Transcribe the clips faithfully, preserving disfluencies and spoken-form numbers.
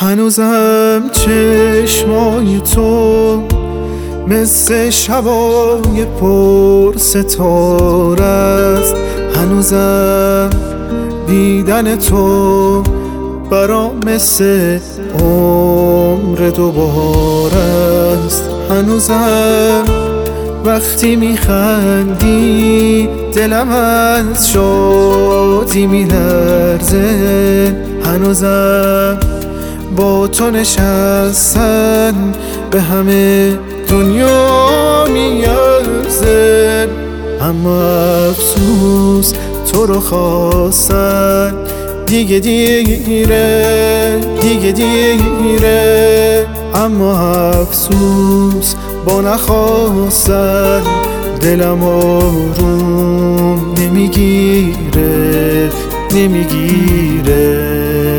هنوزم چشمای تو مثل شبای پر ستاره است. هنوزم دیدن تو برام مثل عمر دوباره است. هنوزم وقتی میخندی دلم از شادی میلرزه. هنوزم با تو نشستن به همه دنیا میارزه. اما افسوس تو رو خواستن دیگه دیره، دیگه دیره. اما افسوس با نخواستن دلم آروم نمیگیره، نمیگیره.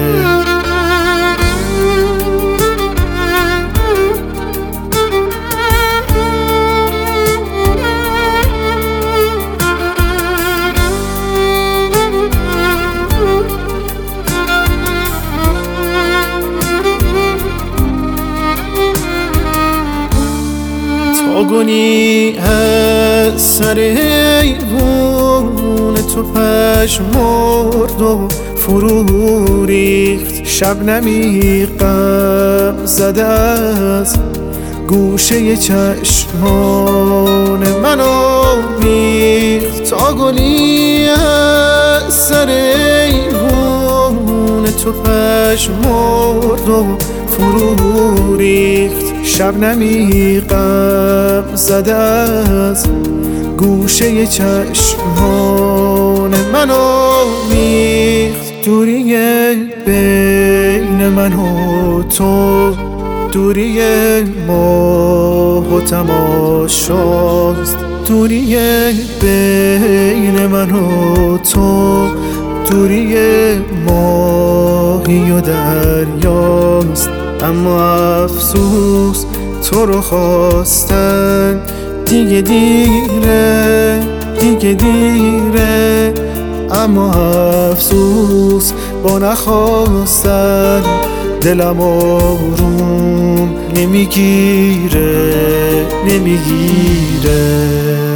گونی از سر ایوون تو پشمرد و فرو ریخت. شبنمی غم زده از گوشه چشمان منو میخت. تا گلی از سر ایوون تو پشمرد و فرو ریخت. شبنمی غم زده از گوشه چشمان منو میخت. دوری بین من و تو دوری ماه و تماشاست. دوری بین من و تو دوری ماهی و دریاست. اما افسوس تو رو خواستن دیگه دیره، دیگه دیره. اما افسوس با نخواستن دلم آروم نمیگیره، نمیگیره.